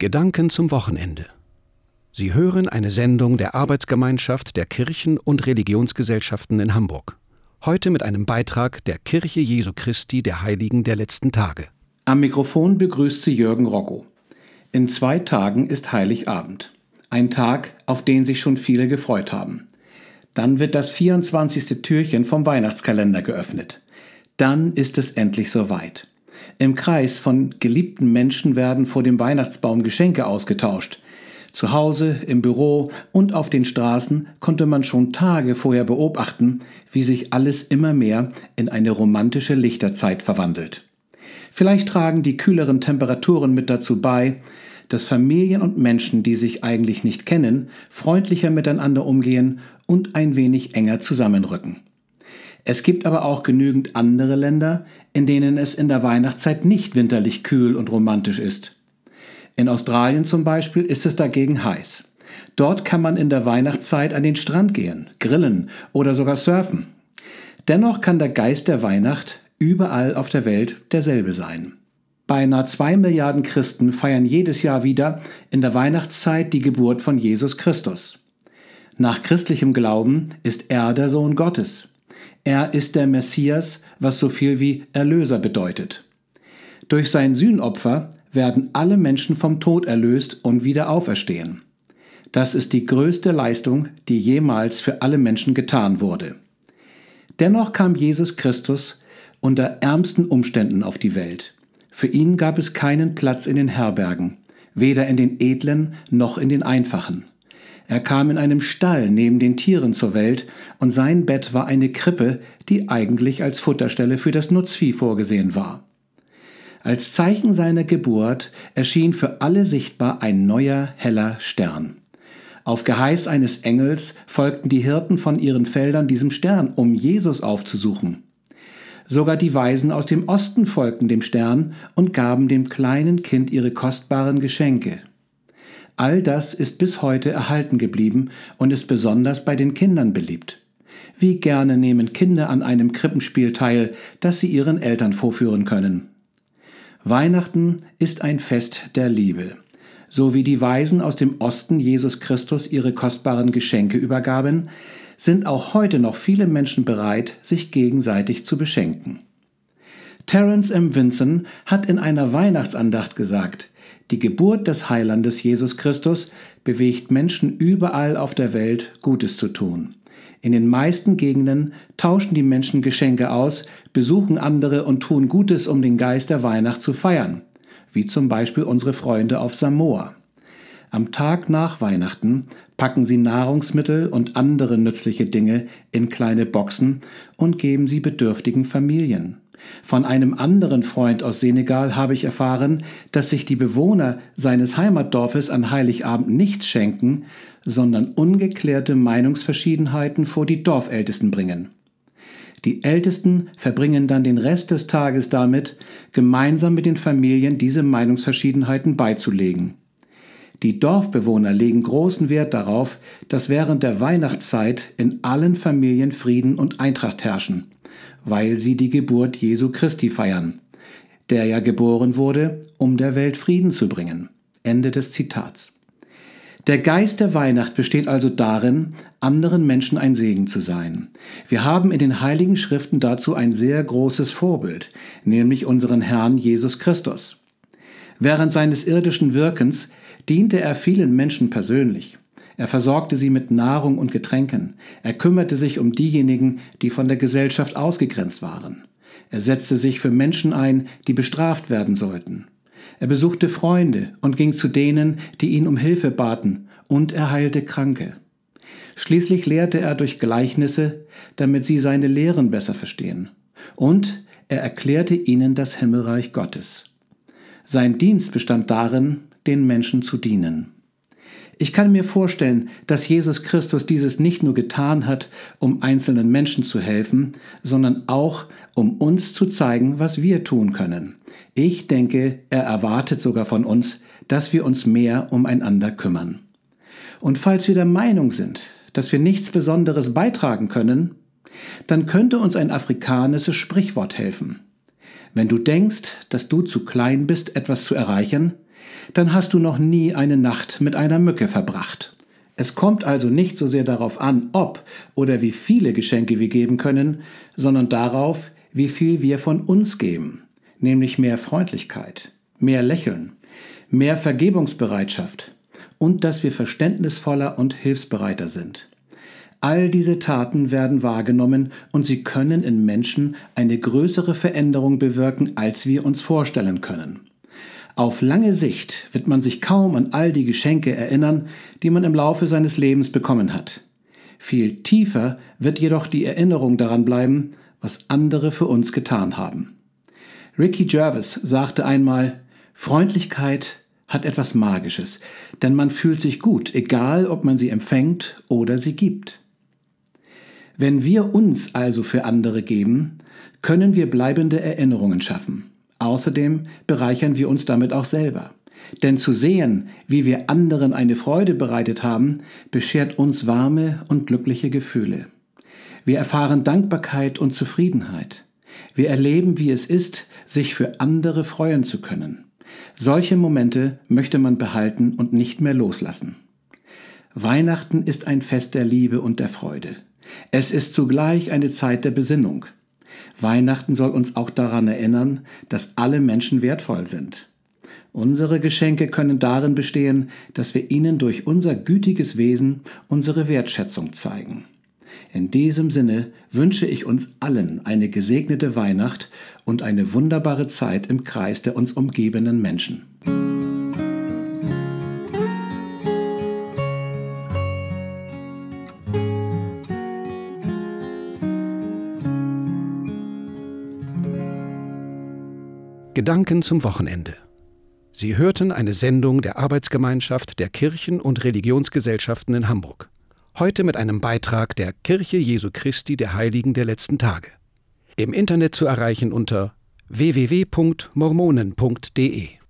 Gedanken zum Wochenende. Sie hören eine Sendung der Arbeitsgemeinschaft der Kirchen- und Religionsgesellschaften in Hamburg. Heute mit einem Beitrag der Kirche Jesu Christi der Heiligen der letzten Tage. Am Mikrofon begrüßt sie Jürgen Rocco. In 2 Tagen ist Heiligabend. Ein Tag, auf den sich schon viele gefreut haben. Dann wird das 24. Türchen vom Weihnachtskalender geöffnet. Dann ist es endlich soweit. Im Kreis von geliebten Menschen werden vor dem Weihnachtsbaum Geschenke ausgetauscht. Zu Hause, im Büro und auf den Straßen konnte man schon Tage vorher beobachten, wie sich alles immer mehr in eine romantische Lichterzeit verwandelt. Vielleicht tragen die kühleren Temperaturen mit dazu bei, dass Familien und Menschen, die sich eigentlich nicht kennen, freundlicher miteinander umgehen und ein wenig enger zusammenrücken. Es gibt aber auch genügend andere Länder, in denen es in der Weihnachtszeit nicht winterlich kühl und romantisch ist. In Australien zum Beispiel ist es dagegen heiß. Dort kann man in der Weihnachtszeit an den Strand gehen, grillen oder sogar surfen. Dennoch kann der Geist der Weihnacht überall auf der Welt derselbe sein. Beinahe 2 Milliarden Christen feiern jedes Jahr wieder in der Weihnachtszeit die Geburt von Jesus Christus. Nach christlichem Glauben ist er der Sohn Gottes. Er ist der Messias, was so viel wie Erlöser bedeutet. Durch sein Sühnopfer werden alle Menschen vom Tod erlöst und wieder auferstehen. Das ist die größte Leistung, die jemals für alle Menschen getan wurde. Dennoch kam Jesus Christus unter ärmsten Umständen auf die Welt. Für ihn gab es keinen Platz in den Herbergen, weder in den edlen noch in den einfachen. Er kam in einem Stall neben den Tieren zur Welt und sein Bett war eine Krippe, die eigentlich als Futterstelle für das Nutzvieh vorgesehen war. Als Zeichen seiner Geburt erschien für alle sichtbar ein neuer, heller Stern. Auf Geheiß eines Engels folgten die Hirten von ihren Feldern diesem Stern, um Jesus aufzusuchen. Sogar die Weisen aus dem Osten folgten dem Stern und gaben dem kleinen Kind ihre kostbaren Geschenke. All das ist bis heute erhalten geblieben und ist besonders bei den Kindern beliebt. Wie gerne nehmen Kinder an einem Krippenspiel teil, das sie ihren Eltern vorführen können. Weihnachten ist ein Fest der Liebe. So wie die Weisen aus dem Osten Jesus Christus ihre kostbaren Geschenke übergaben, sind auch heute noch viele Menschen bereit, sich gegenseitig zu beschenken. Terence M. Vinson hat in einer Weihnachtsandacht gesagt: Die Geburt des Heilandes Jesus Christus bewegt Menschen überall auf der Welt, Gutes zu tun. In den meisten Gegenden tauschen die Menschen Geschenke aus, besuchen andere und tun Gutes, um den Geist der Weihnacht zu feiern, wie zum Beispiel unsere Freunde auf Samoa. Am Tag nach Weihnachten packen sie Nahrungsmittel und andere nützliche Dinge in kleine Boxen und geben sie bedürftigen Familien. Von einem anderen Freund aus Senegal habe ich erfahren, dass sich die Bewohner seines Heimatdorfes an Heiligabend nichts schenken, sondern ungeklärte Meinungsverschiedenheiten vor die Dorfältesten bringen. Die Ältesten verbringen dann den Rest des Tages damit, gemeinsam mit den Familien diese Meinungsverschiedenheiten beizulegen. Die Dorfbewohner legen großen Wert darauf, dass während der Weihnachtszeit in allen Familien Frieden und Eintracht herrschen, weil sie die Geburt Jesu Christi feiern, der ja geboren wurde, um der Welt Frieden zu bringen. Ende des Zitats. Der Geist der Weihnacht besteht also darin, anderen Menschen ein Segen zu sein. Wir haben in den Heiligen Schriften dazu ein sehr großes Vorbild, nämlich unseren Herrn Jesus Christus. Während seines irdischen Wirkens diente er vielen Menschen persönlich. Er versorgte sie mit Nahrung und Getränken. Er kümmerte sich um diejenigen, die von der Gesellschaft ausgegrenzt waren. Er setzte sich für Menschen ein, die bestraft werden sollten. Er besuchte Freunde und ging zu denen, die ihn um Hilfe baten, und er heilte Kranke. Schließlich lehrte er durch Gleichnisse, damit sie seine Lehren besser verstehen. Und er erklärte ihnen das Himmelreich Gottes. Sein Dienst bestand darin, den Menschen zu dienen. Ich kann mir vorstellen, dass Jesus Christus dieses nicht nur getan hat, um einzelnen Menschen zu helfen, sondern auch, um uns zu zeigen, was wir tun können. Ich denke, er erwartet sogar von uns, dass wir uns mehr umeinander kümmern. Und falls wir der Meinung sind, dass wir nichts Besonderes beitragen können, dann könnte uns ein afrikanisches Sprichwort helfen. Wenn du denkst, dass du zu klein bist, etwas zu erreichen, dann hast du noch nie eine Nacht mit einer Mücke verbracht. Es kommt also nicht so sehr darauf an, ob oder wie viele Geschenke wir geben können, sondern darauf, wie viel wir von uns geben, nämlich mehr Freundlichkeit, mehr Lächeln, mehr Vergebungsbereitschaft und dass wir verständnisvoller und hilfsbereiter sind. All diese Taten werden wahrgenommen und sie können in Menschen eine größere Veränderung bewirken, als wir uns vorstellen können. Auf lange Sicht wird man sich kaum an all die Geschenke erinnern, die man im Laufe seines Lebens bekommen hat. Viel tiefer wird jedoch die Erinnerung daran bleiben, was andere für uns getan haben. Ricky Gervais sagte einmal, Freundlichkeit hat etwas Magisches, denn man fühlt sich gut, egal ob man sie empfängt oder sie gibt. Wenn wir uns also für andere geben, können wir bleibende Erinnerungen schaffen. Außerdem bereichern wir uns damit auch selber. Denn zu sehen, wie wir anderen eine Freude bereitet haben, beschert uns warme und glückliche Gefühle. Wir erfahren Dankbarkeit und Zufriedenheit. Wir erleben, wie es ist, sich für andere freuen zu können. Solche Momente möchte man behalten und nicht mehr loslassen. Weihnachten ist ein Fest der Liebe und der Freude. Es ist zugleich eine Zeit der Besinnung. Weihnachten soll uns auch daran erinnern, dass alle Menschen wertvoll sind. Unsere Geschenke können darin bestehen, dass wir ihnen durch unser gütiges Wesen unsere Wertschätzung zeigen. In diesem Sinne wünsche ich uns allen eine gesegnete Weihnacht und eine wunderbare Zeit im Kreis der uns umgebenden Menschen. Gedanken zum Wochenende. Sie hörten eine Sendung der Arbeitsgemeinschaft der Kirchen- und Religionsgesellschaften in Hamburg. Heute mit einem Beitrag der Kirche Jesu Christi der Heiligen der letzten Tage. Im Internet zu erreichen unter www.mormonen.de